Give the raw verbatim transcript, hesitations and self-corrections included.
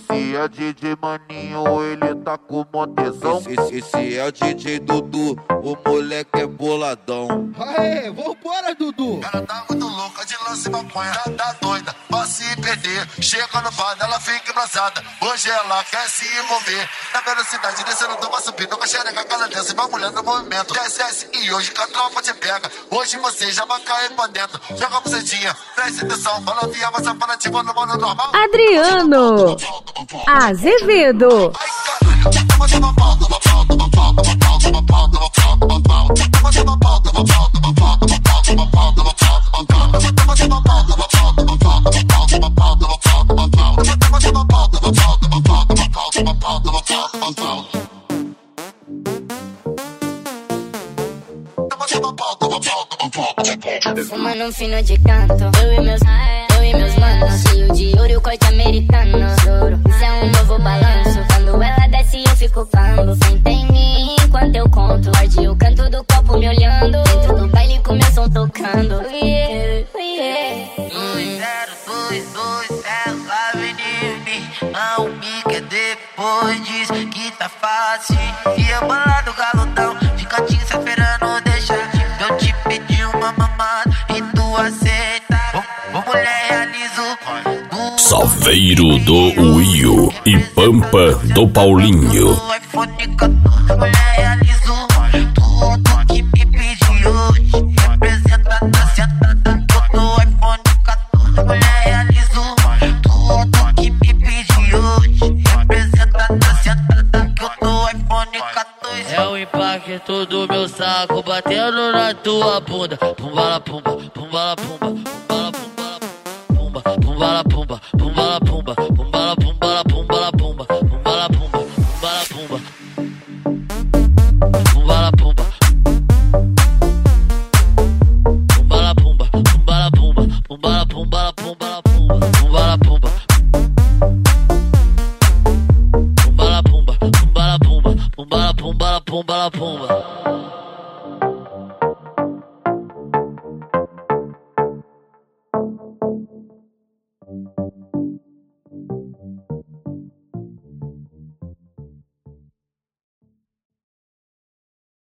Esse é D J Maninho, ele tá com mó tesão. Esse, esse é o D J Dudu, o moleque é boladão. Aê, vambora, Dudu. Ela tá muito louca de lance e maconha, tá, tá doida pra se perder. Chega no bar, ela fica embrasada. Hoje ela quer se envolver. Na velocidade, descendo, toma subindo, com a xereca, aquela dança, vai mulher no movimento. Desce, desce, e hoje que a tropa te pega. Hoje você já vai cair pra dentro. Joga a bucetinha, presta atenção, balãozinha, vai safada, tipo no modo normal. Adriano Azevedo. Ai, caralho, toma, toma pau, toma pau, toma pau, toma pau, toma pau, toma pau, toma pau, toma, toma pau, toma pau, toma pau, toma pau, toma pau, toma pau, toma pau, toma, toma pau, toma pau, toma pau, toma pau, toma pau, toma pau, toma pau, toma, toma pau, toma pau, toma pau, toma pau, toma pau, toma pau, toma pau. Fumando um fino de canto, eu e meus, eu e meus manos, cheio de ouro e o corte americano. Isso é um novo balanço, quando ela desce eu fico cambo. Senta em mim enquanto eu conto, morde o canto do copo me olhando. Dentro do baile com meu som tocando. Yeah, yeah. dois zero dois dois, ela vem de mim, não me quer depois diz que tá fácil. E eu bolado galudão, fica te esperando deixar. Eu te pedi uma mamada e tu aceita. Ô mulher, realizo Saveiro do Uio e Pampa do Paulinho. o iPhone quatorze, mulher, realizo tudo que me pediu hoje. Representa a sentada do iPhone quatorze, mulher, realizo tudo que me pediu hoje. Representa a sentada do iPhone quatorze. É o impacto do meu saco batendo na tua bunda. Pumbala pumba, pumbala pumba, pumbala pumba, pumba, pumbala pumba, pumbala pumba, pumbala pumbala pumbala pumba, pumbala pumba, pumbala pumba, pumbala pumba, pumbala pumba, pumbala pumba, pumbala pumbala pumbala pumba, pumbala pumba, pumbala pumba, pumbala pumba, pumbala pumbala pumbala pumba.